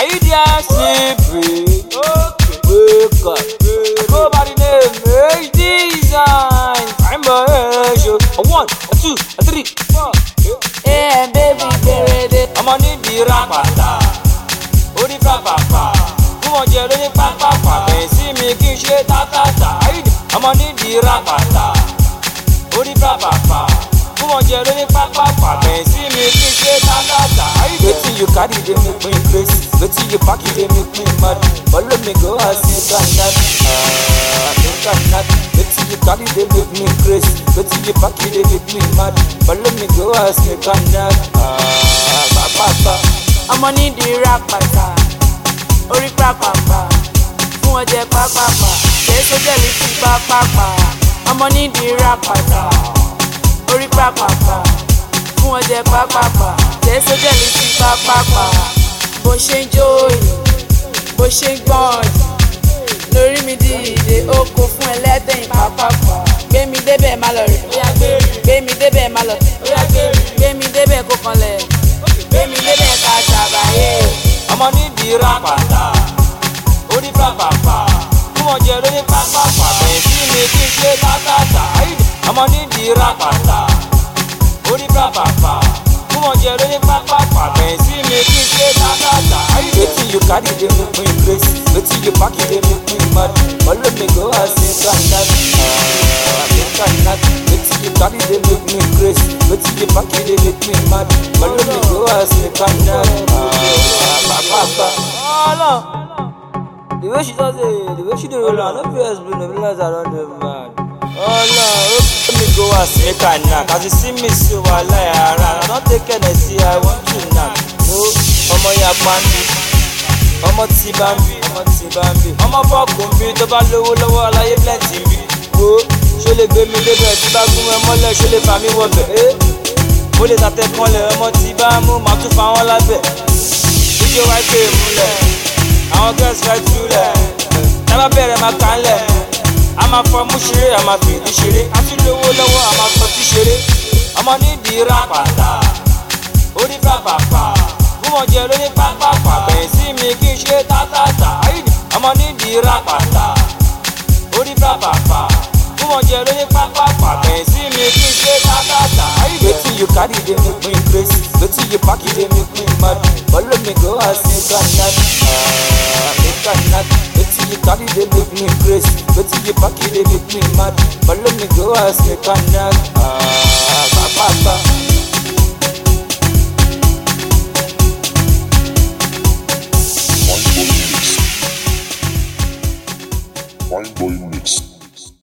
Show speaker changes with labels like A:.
A: Are you there sleeping? Okay, wake up. Go by the name H Design. I'm a show. A 1, a 2, a 3, 4.
B: Hey baby, baby.
A: I'ma need the rapata. Oh the papa. Come on, Jello, the papa. Can see me kick shit ta. I'ma need the rapata. Oh the papa. Come on, Jello, the papa. Can see me kick shit ta. Wetin you carry dey make me crazy. Wetin you pack dey make me mad. Follow me go as you can not. Wetin you carry dey make me crazy. Wetin you pack dey make me mad. Follow me go as you can not.
B: I'ma need the rapata. Ori papa. Fún ọjẹ papa. Kèso jẹ̀lì sí papa. I'ma need the rapata. Ori papa. Fún ọjẹ papa. Kèso jẹ̀lì sí papa. Bó ṣe ń jó yìí, bó ṣe ń gbọ́n yìí. Lórí mi dìde, ó kó fún ẹlẹ́dẹ̀yìn papa. Gbé mi débẹ̀ má lọ rẹ̀. Gbé mi débẹ̀ má lọ tẹ̀. Gbé mi débẹ̀ kó kanlẹ̀. Gbé mi débẹ̀ ká ṣàbàyè.
A: I'ma need the rapata. Oh the papa. Come on, Jello, the papa. Can see me kick shit ta. I'ma need the rapata. Oh the papa. Come on, Jello, the papa. Can see me kick shit ta. Wetin you carry dey make me crazy. Wetin you pack dey make me mad. Follow me go as you can not. Wetin you carry dey make me crazy. Wetin you pack dey make me mad. Follow me go as you can not. Oh no, the way she does it, the way she do it, I don't feel explain. The realize I don't do mad. Oh no, let me go as make her knock. As you see me so I lie around. I don't take anything, I want to knock. Oh, ọmọ ya pandi, ọmọ ti bambi, ọmọ fọkùn bí tó bá lówó lọ́wọ́ aláyé plenty bí. Wo ṣó lè gbé mi débẹ̀ tí bá gún ẹ mọ́lẹ̀ ṣó lè fà mí wọbẹ̀. Mo lè tàtẹ̀ kanlẹ̀ ọmọ tí bá mú màá tún fa wọn lábẹ́. Ìjọ wa gbé múlẹ̀, àwọn girls fẹ́ túlẹ̀. Tábà bẹ̀rẹ̀ máa kàn lẹ̀, a máa fọ mú ṣeré, a máa fi ìdí ṣeré. A tún lówó lọ́wọ́, a máa fọ tí ṣeré. Ọmọ nídìí rápàtà, orí pàpàpà. Come on, Jello, the papa. Can see me kick shit ta. I'ma need the rapata. Oh the papa. Come on, Jello, the papa. Can see me kick shit ta. Wetin you carry dey make me crazy. Wetin you pack dey make me mad. Follow me go as you can not. Wetin you carry dey make me crazy. Wetin you pack dey make me mad. Follow me go as you can not.
C: Fine Boy Mix.